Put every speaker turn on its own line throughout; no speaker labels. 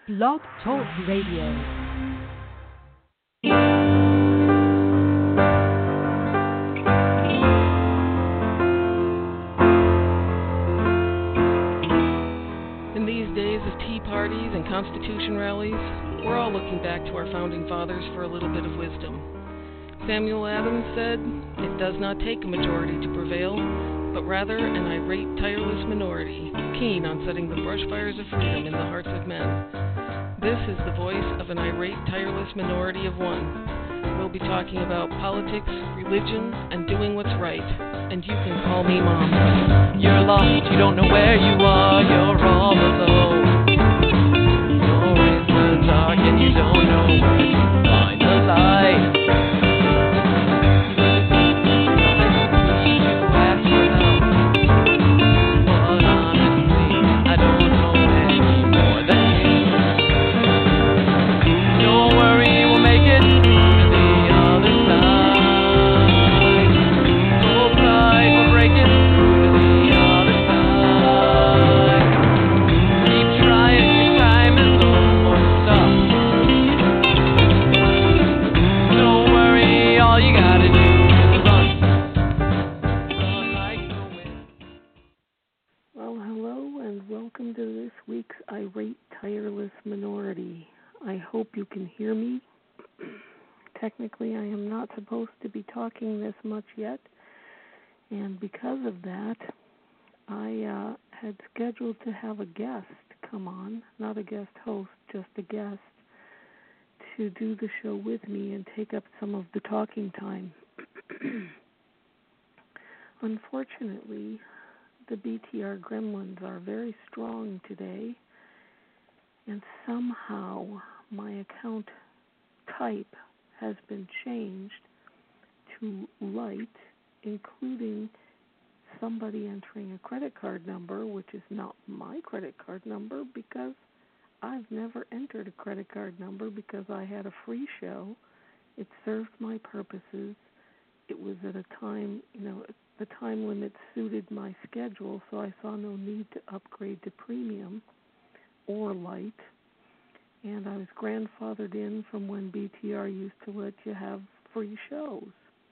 Blog Talk Radio.
In these days of tea parties and Constitution rallies, we're all looking back to our founding fathers for a little bit of wisdom. Samuel Adams said, "It does not take a majority to prevail, but rather an irate, tireless minority, keen on setting the brush fires of freedom in the hearts of men." This is the voice of an irate, tireless minority of one. We'll be talking about politics, religion, and doing what's right. And you can call me Mom.
You're lost, you don't know where you are, you're all alone. You're in the dark and you don't know where to find the light.
Irate, tireless minority. I hope you can hear me. Technically, I am not supposed to be talking this much yet, and because of that, I had scheduled to have a guest come on, not a guest host, just a guest, to do the show with me and take up some of the talking time. Unfortunately, the BTR gremlins are very strong today, and somehow my account type has been changed to light, including somebody entering a credit card number, which is not my credit card number, because I've never entered a credit card number because I had a free show. It served my purposes. It was at a time, the time limit suited my schedule, so I saw no need to upgrade to premium or light, and I was grandfathered in from when BTR used to let you have free shows.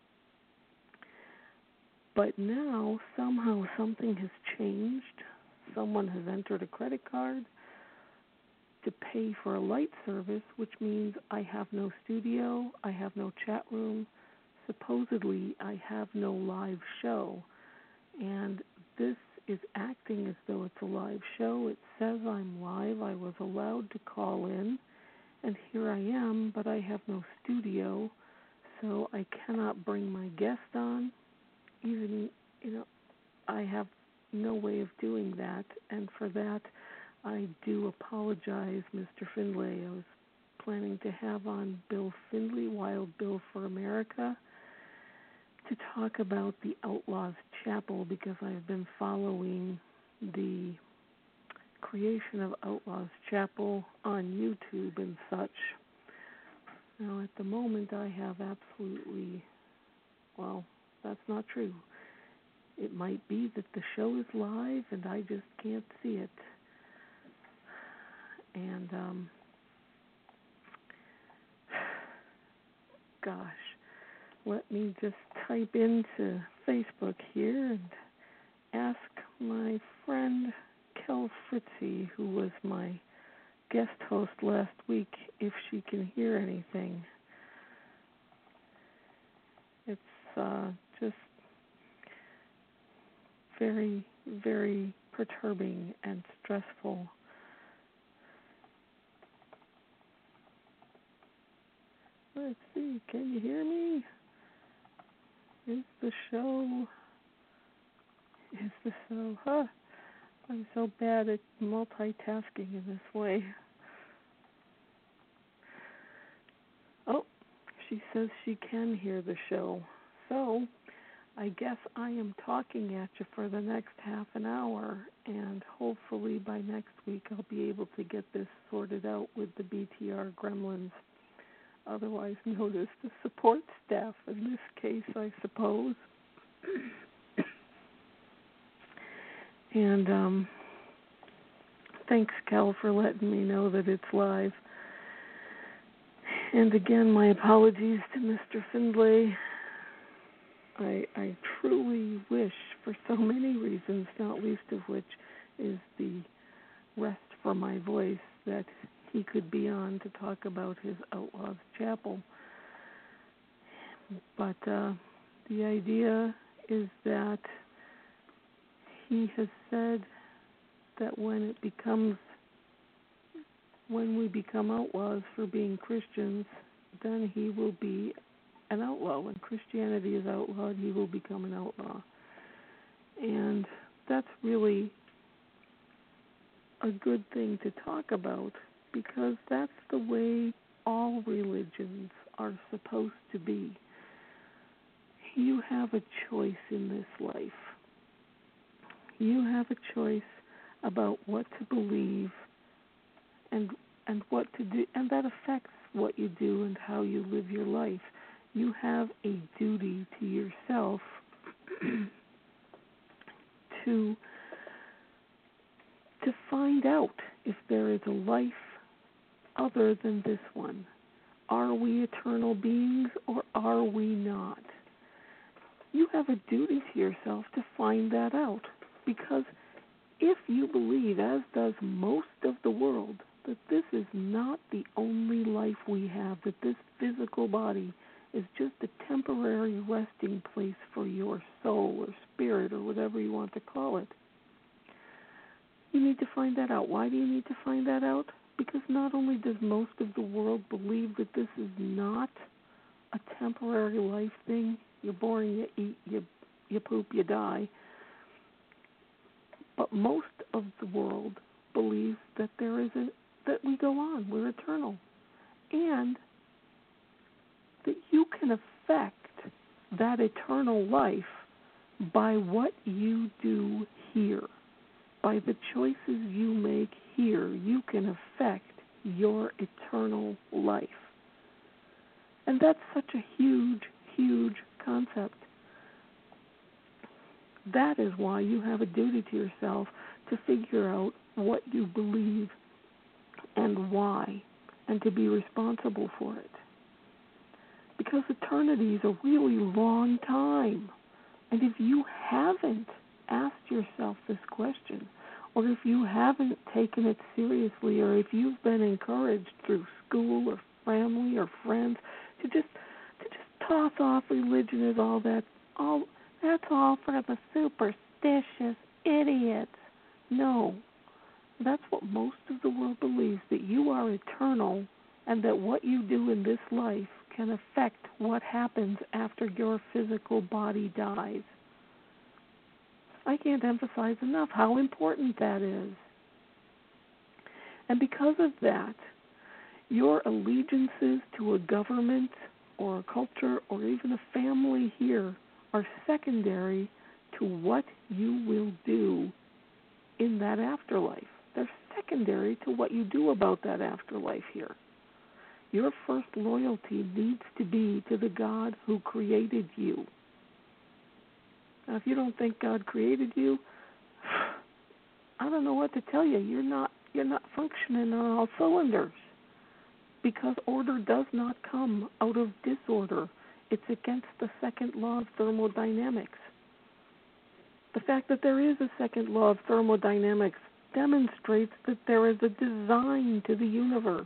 But now, somehow, something has changed. Someone has entered a credit card to pay for a light service, which means I have no studio, I have no chat room, supposedly I have no live show, and this is acting as though it's a live show. It says I'm live. I was allowed to call in, and here I am, but I have no studio, so I cannot bring my guest on. Even, I have no way of doing that, and for that, I do apologize, Mr. Findlay. I was planning to have on Bill Findlay, Wild Bill for America, to talk about the Outlaws Chapel, because I've been following the creation of Outlaws Chapel on YouTube and such. Now, at the moment, I have absolutely, that's not true. It might be that the show is live and I just can't see it. And, gosh. Let me just type into Facebook here and ask my friend Kel Fritzy, who was my guest host last week, if she can hear anything. It's just very, very perturbing and stressful. Let's see, can you hear me? Is the show, I'm so bad at multitasking in this way. Oh, she says she can hear the show. So, I guess I am talking at you for the next half an hour, and hopefully by next week I'll be able to get this sorted out with the BTR gremlins. Otherwise known as the support staff in this case, I suppose. And Thanks, Cal, for letting me know that it's live. And again, my apologies to Mr. Findlay. I truly wish, for so many reasons, not least of which is the rest for my voice, that he could be on to talk about his Outlaws Chapel. But the idea is that he has said that when we become outlaws for being Christians, then he will be an outlaw. When Christianity is outlawed, he will become an outlaw. And that's really a good thing to talk about, because that's the way all religions are supposed to be. You have a choice in this life. You have a choice about what to believe and what to do, and that affects what you do and how you live your life. You have a duty to yourself to find out if there is a life other than this one. Are we eternal beings or are we not? You have a duty to yourself to find that out, because if you believe, as does most of the world, that this is not the only life we have, that this physical body is just a temporary resting place for your soul or spirit or whatever you want to call it, you need to find that out. Why do you need to find that out? Because not only does most of the world believe that this is not a temporary life thing, you're born, you eat, you poop, you die, but most of the world believes that that we go on, we're eternal, and that you can affect that eternal life by what you do here. By the choices you make here, you can affect your eternal life. And that's such a huge, huge concept. That is why you have a duty to yourself to figure out what you believe and why, and to be responsible for it. Because eternity is a really long time. And if you haven't asked yourself this question, or if you haven't taken it seriously, or if you've been encouraged through school or family or friends to just toss off religion as that's all for the superstitious idiots. No, that's what most of the world believes, that you are eternal and that what you do in this life can affect what happens after your physical body dies. I can't emphasize enough how important that is. And because of that, your allegiances to a government or a culture or even a family here are secondary to what you will do in that afterlife. They're secondary to what you do about that afterlife here. Your first loyalty needs to be to the God who created you. Now, if you don't think God created you, I don't know what to tell you. You're not functioning on all cylinders, because order does not come out of disorder. It's against the second law of thermodynamics. The fact that there is a second law of thermodynamics demonstrates that there is a design to the universe.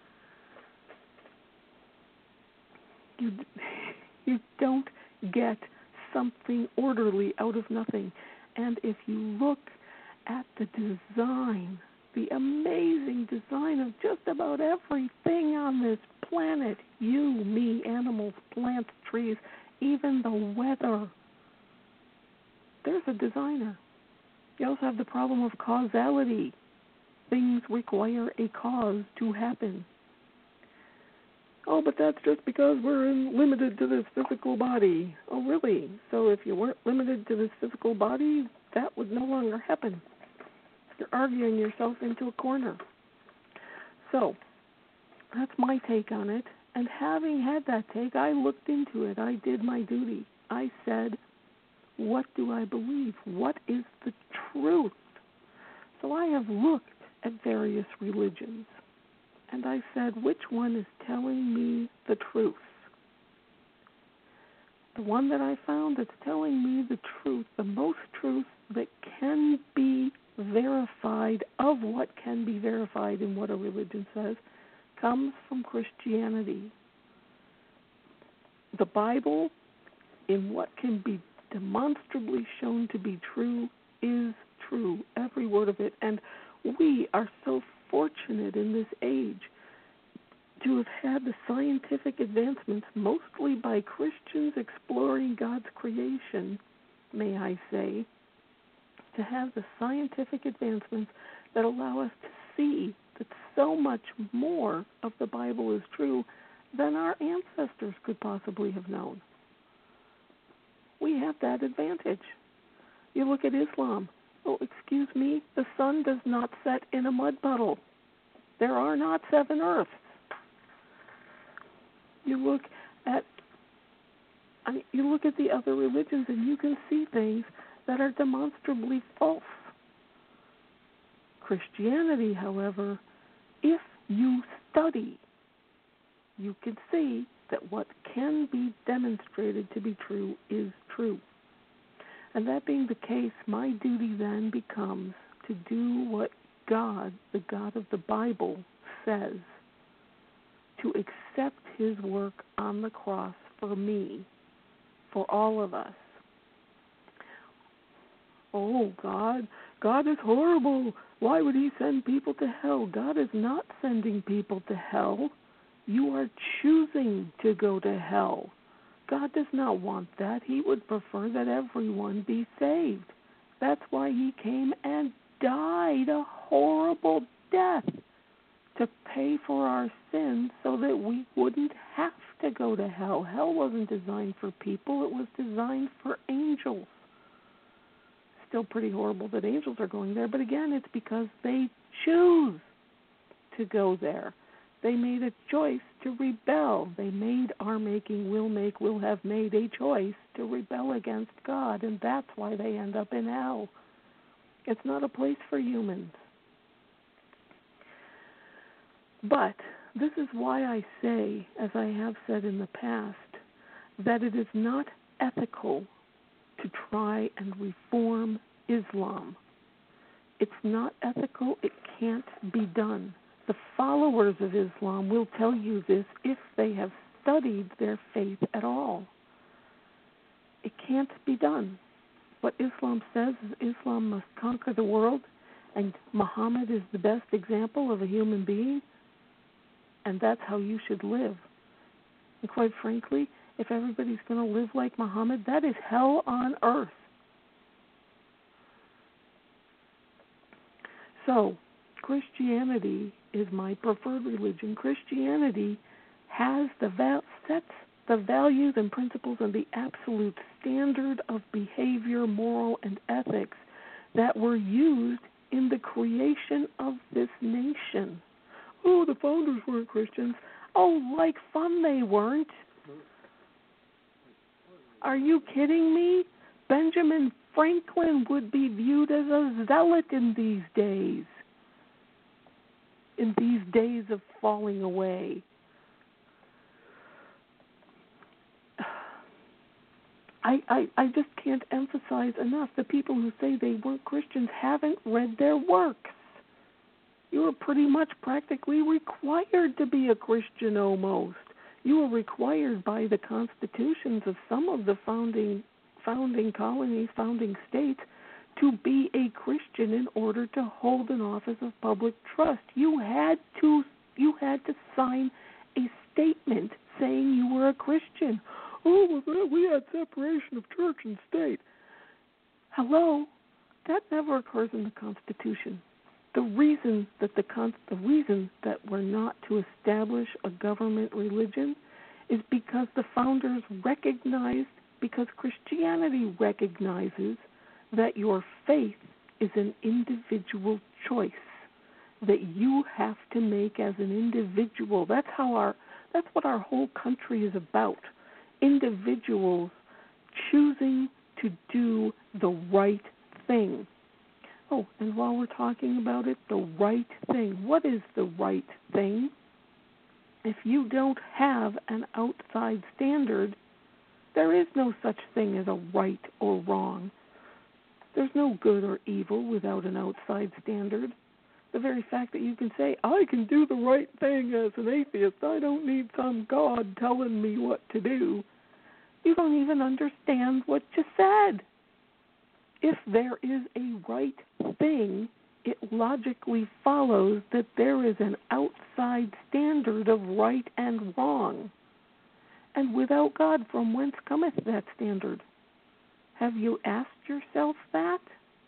You don't get something orderly out of nothing. And if you look at the design, the amazing design of just about everything on this planet, you, me, animals, plants, trees, even the weather, there's a designer. You also have the problem of causality. Things require a cause to happen. Oh, but that's just because we're limited to this physical body. Oh, really? So if you weren't limited to this physical body, that would no longer happen. You're arguing yourself into a corner. So that's my take on it. And having had that take, I looked into it. I did my duty. I said, what do I believe? What is the truth? So I have looked at various religions. And I said, which one is telling me the truth? The one that I found that's telling me the truth, the most truth that can be verified of what can be verified in what a religion says, comes from Christianity. The Bible, in what can be demonstrably shown to be true, is true, every word of it. And we are so fortunate in this age to have had the scientific advancements, mostly by Christians exploring God's creation, may I say, to have the scientific advancements that allow us to see that so much more of the Bible is true than our ancestors could possibly have known. We have that advantage. You look at Islam. Oh, excuse me, the sun does not set in a mud puddle. There are not 7 earths. You look at the other religions and you can see things that are demonstrably false. Christianity, however, if you study, you can see that what can be demonstrated to be true is true. And that being the case, my duty then becomes to do what God, the God of the Bible, says, to accept his work on the cross for me, for all of us. Oh, God is horrible. Why would he send people to hell? God is not sending people to hell. You are choosing to go to hell. God does not want that. He would prefer that everyone be saved. That's why he came and died a horrible death to pay for our sins so that we wouldn't have to go to hell. Hell wasn't designed for people. It was designed for angels. Still pretty horrible that angels are going there, but again, it's because they choose to go there. They made a choice to rebel. They will have made a choice to rebel against God, and that's why they end up in hell. It's not a place for humans. But this is why I say, as I have said in the past, that it is not ethical to try and reform Islam. It's not ethical. It can't be done. The followers of Islam will tell you this if they have studied their faith at all. It can't be done. What Islam says is Islam must conquer the world, and Muhammad is the best example of a human being, and that's how you should live. And quite frankly, if everybody's going to live like Muhammad, that is hell on earth. So, Christianity is my preferred religion. Christianity has sets the values and principles and the absolute standard of behavior, moral, and ethics that were used in the creation of this nation. Oh, the founders weren't Christians. Oh, like fun they weren't. Are you kidding me? Benjamin Franklin would be viewed as a zealot in these days of falling away. I just can't emphasize enough, the people who say they weren't Christians haven't read their works. You are pretty much practically required to be a Christian almost. You are required by the constitutions of some of the founding colonies, founding states, to be a Christian in order to hold an office of public trust. You had to sign a statement saying you were a Christian. Oh, well, we had separation of church and state. Hello, that never occurs in the Constitution. The reason that we're not to establish a government religion is because the founders recognized, because Christianity recognizes that your faith is an individual choice that you have to make as an individual. That's what our whole country is about. Individuals choosing to do the right thing. Oh, and while we're talking about it, the right thing. What is the right thing? If you don't have an outside standard, there is no such thing as a right or wrong. There's no good or evil without an outside standard. The very fact that you can say, I can do the right thing as an atheist, I don't need some God telling me what to do. You don't even understand what you said. If there is a right thing, it logically follows that there is an outside standard of right and wrong. And without God, from whence cometh that standard? Have you asked yourself that?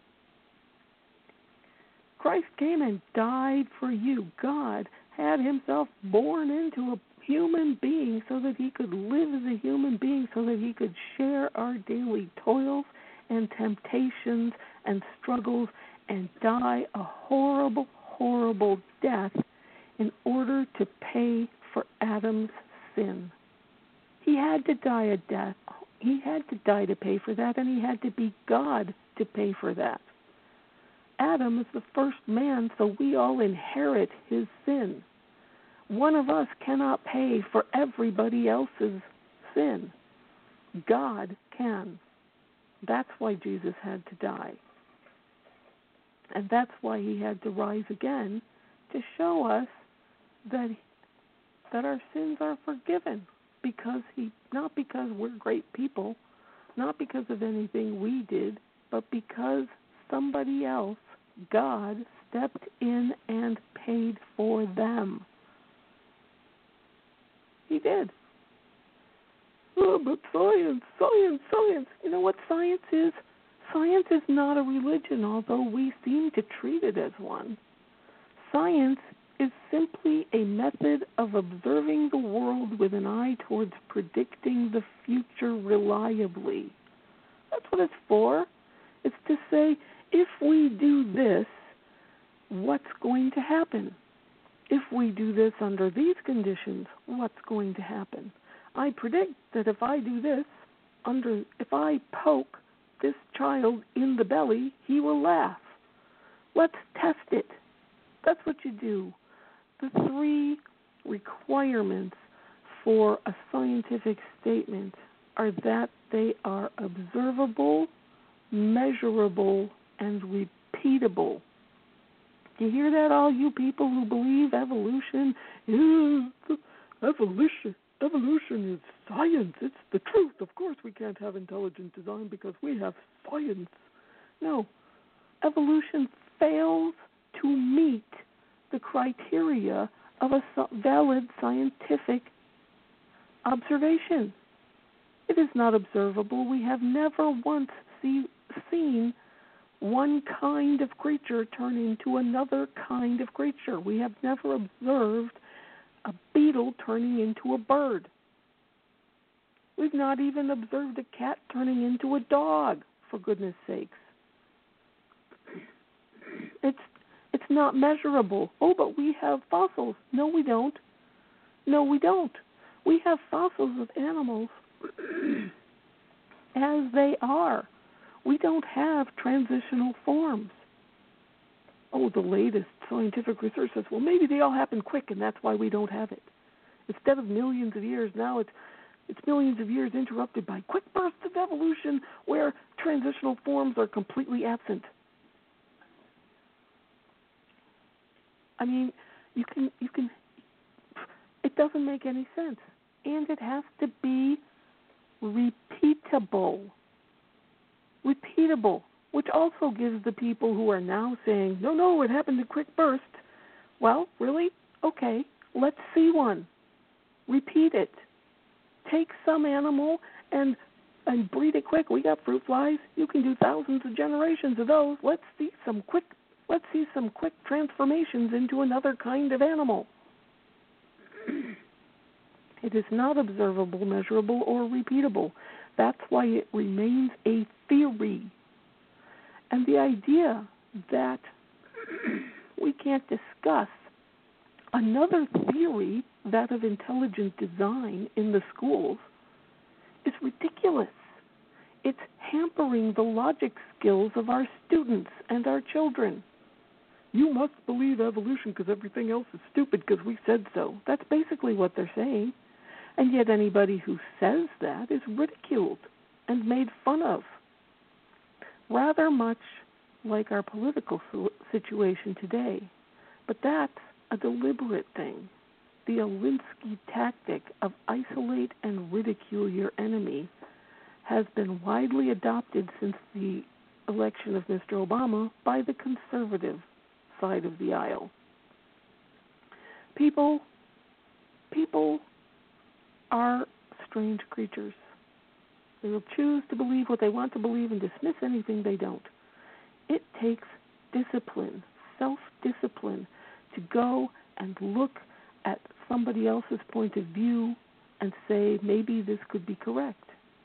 Christ came and died for you. God had himself born into a human being so that he could live as a human being, so that he could share our daily toils and temptations and struggles and die a horrible, horrible death in order to pay for Adam's sin. He had to die a death. He had to die to pay for that, and he had to be God to pay for that. Adam is the first man, so we all inherit his sin. One of us cannot pay for everybody else's sin. God can. That's why Jesus had to die. And that's why he had to rise again, to show us that our sins are forgiven. Not because we're great people, not because of anything we did, but because somebody else, God, stepped in and paid for them. He did. Oh, but science. You know what science is? Science is not a religion, although we seem to treat it as one. Science is simply a method of observing the world with an eye towards predicting the future reliably. That's what it's for. It's to say, if we do this, what's going to happen? If we do this under these conditions, what's going to happen? I predict that if I do this, if I poke this child in the belly, he will laugh. Let's test it. That's what you do. The three requirements for a scientific statement are that they are observable, measurable, and repeatable. Do you hear that, all you people who believe evolution is Evolution is science. It's the truth. Of course we can't have intelligent design because we have science. No. Evolution fails to meet the criteria of a valid scientific observation. It is not observable. We have never once seen one kind of creature turn into another kind of creature. We have never observed a beetle turning into a bird. We've not even observed a cat turning into a dog, for goodness sakes. It's not measurable. Oh, but we have fossils. No, we don't. We have fossils of animals as they are. We don't have transitional forms. Oh, the latest scientific research says, well, maybe they all happen quick, and that's why we don't have it. Instead of millions of years, now it's millions of years interrupted by quick bursts of evolution where transitional forms are completely absent. I mean, you can. It doesn't make any sense, and it has to be repeatable, which also gives the people who are now saying, no, it happened in quick bursts. Well, really? Okay, let's see one. Repeat it. Take some animal and breed it quick. We got fruit flies. You can do thousands of generations of those. Let's see some quick transformations into another kind of animal. It is not observable, measurable, or repeatable. That's why it remains a theory. And the idea that we can't discuss another theory, that of intelligent design, in the schools is ridiculous. It's hampering the logic skills of our students and our children. You must believe evolution because everything else is stupid because we said so. That's basically what they're saying. And yet anybody who says that is ridiculed and made fun of. Rather much like our political situation today. But that's a deliberate thing. The Alinsky tactic of isolate and ridicule your enemy has been widely adopted since the election of Mr. Obama by the conservative side of the aisle. People are strange creatures. They will choose to believe what they want to believe and dismiss anything they don't. It takes discipline, self-discipline, to go and look at somebody else's point of view and say, maybe this could be correct.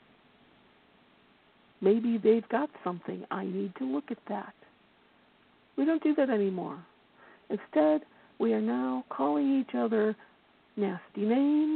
Maybe they've got something. I need to look at that. We don't do that anymore. Instead, we are now calling each other nasty names.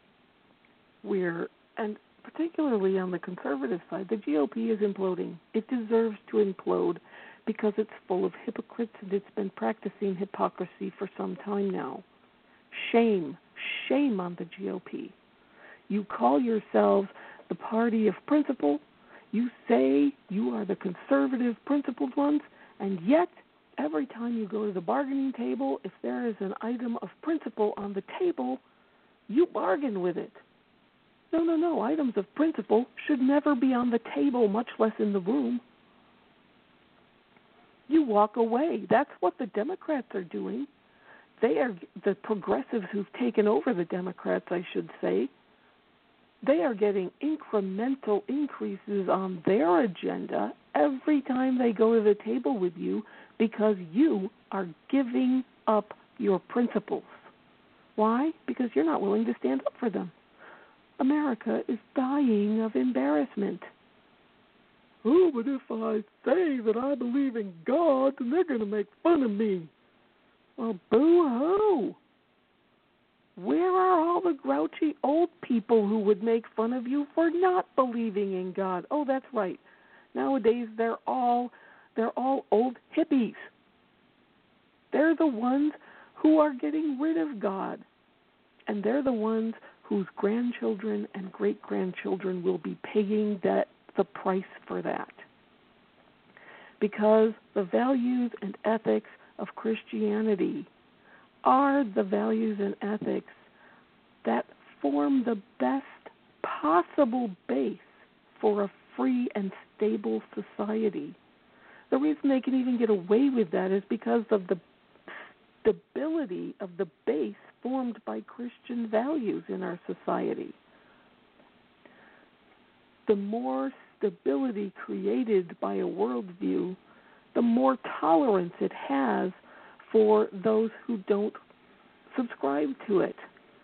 And particularly on the conservative side, the GOP is imploding. It deserves to implode because it's full of hypocrites and it's been practicing hypocrisy for some time now. Shame on the GOP. You call yourselves the party of principle. You say you are the conservative principled ones, and yet every time you go to the bargaining table, if there is an item of principle on the table, you bargain with it. No. Items of principle should never be on the table, much less in the room. You walk away. That's what the Democrats are doing. They are the progressives who've taken over the Democrats, I should say. They are getting incremental increases on their agenda every time they go to the table with you because you are giving up your principles. Why? Because you're not willing to stand up for them. America is dying of embarrassment. Oh, but if I say that I believe in God, then they're going to make fun of me. Well, boo-hoo. Where are all the grouchy old people who would make fun of you for not believing in God? Oh, that's right. Nowadays, they're all old hippies. They're the ones who are getting rid of God. And they're the ones whose grandchildren and great-grandchildren will be paying the price for that. Because the values and ethics of Christianity are the values and ethics that form the best possible base for a free and stable society. The reason they can even get away with that is because of the stability of the base formed by Christian values in our society. The more stability created by a worldview, the more tolerance it has for those who don't subscribe to it.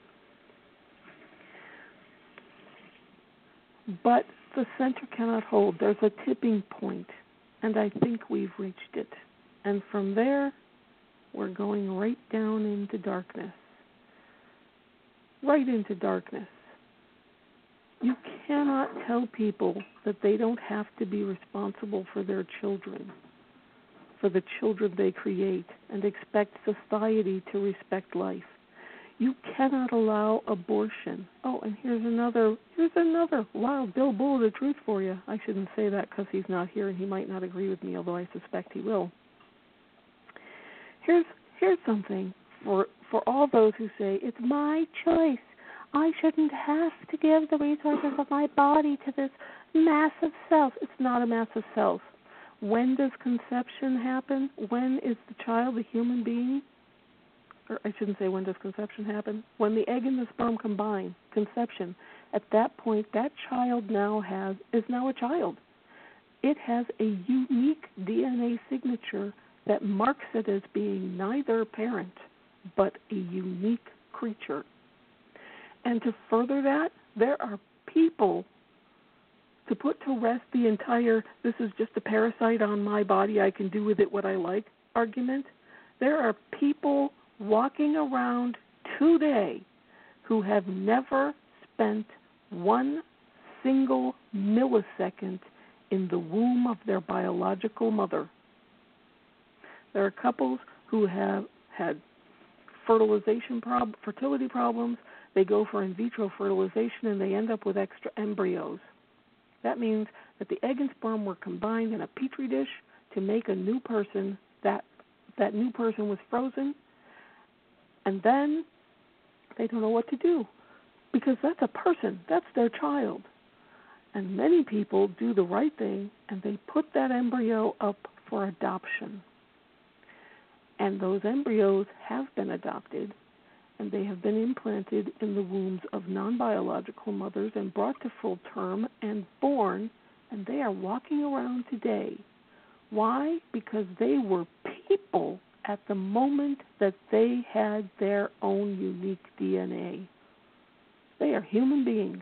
But the center cannot hold. There's a tipping point, and I think we've reached it. And from there, we're going right down into darkness. Right into darkness. You cannot tell people that they don't have to be responsible for their children, for the children they create, and expect society to respect life. You cannot allow abortion. Oh, and here's another wild Bill Bull of the truth for you. I shouldn't say that because he's not here and he might not agree with me, although I suspect he will. Here's something for all those who say, it's my choice. I shouldn't have to give the resources of my body to this mass of cells. It's not a mass of cells. When does conception happen? When is the child a human being? Or I shouldn't say when does conception happen. When the egg and the sperm combine, conception. At that point, that child is now a child. It has a unique DNA signature that marks it as being neither parent, but a unique creature. And to further that, there are people, to put to rest the entire, this is just a parasite on my body, I can do with it what I like argument, there are people walking around today who have never spent one single millisecond in the womb of their biological mother. There are couples who have had fertility problems. They go for in vitro fertilization and they end up with extra embryos. That means that the egg and sperm were combined in a petri dish to make a new person. That new person was frozen, and then they don't know what to do because that's a person. That's their child. And many people do the right thing and they put that embryo up for adoption. And those embryos have been adopted, and they have been implanted in the wombs of non-biological mothers and brought to full term and born, and they are walking around today. Why? Because they were people at the moment that they had their own unique DNA. They are human beings.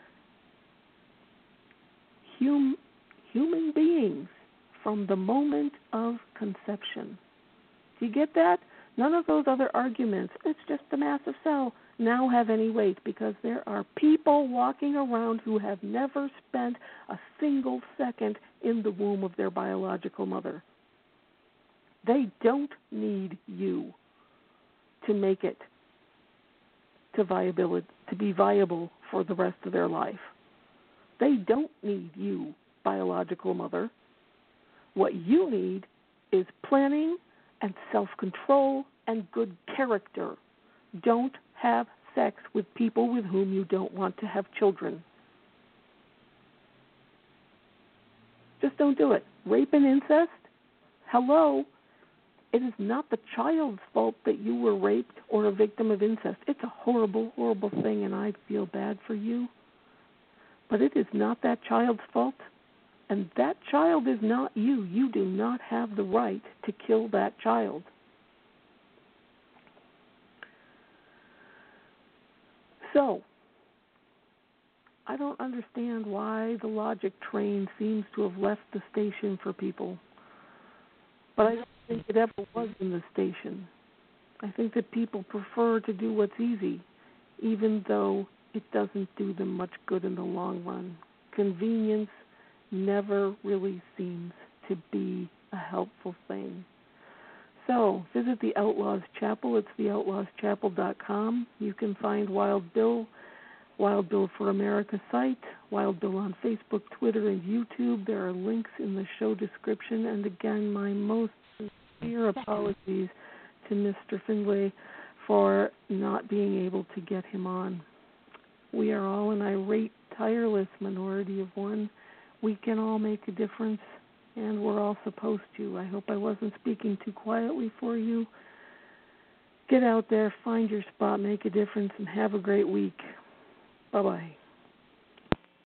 Human beings from the moment of conception. Do you get that? None of those other arguments, it's just a massive cell, now have any weight because there are people walking around who have never spent a single second in the womb of their biological mother. They don't need you to make it to be viable for the rest of their life. They don't need you, biological mother. What you need is planning and self-control and good character. Don't have sex with people with whom you don't want to have children. Just don't do it. Rape and incest? Hello? It is not the child's fault that you were raped or a victim of incest. It's a horrible, horrible thing, and I feel bad for you. But it is not that child's fault. And that child is not you. You do not have the right to kill that child. So, I don't understand why the logic train seems to have left the station for people. But I don't think it ever was in the station. I think that people prefer to do what's easy, even though it doesn't do them much good in the long run. Convenience never really seems to be a helpful thing. So visit the Outlaws Chapel. It's theoutlawschapel.com. You can find Wild Bill for America site, Wild Bill on Facebook, Twitter, and YouTube. There are links in the show description. And again, my most sincere apologies to Mr. Findlay for not being able to get him on. We are all an irate, tireless minority of one. We can all make a difference, and we're all supposed to. I hope I wasn't speaking too quietly for you. Get out there, find your spot, make a difference, and have a great week. Bye-bye.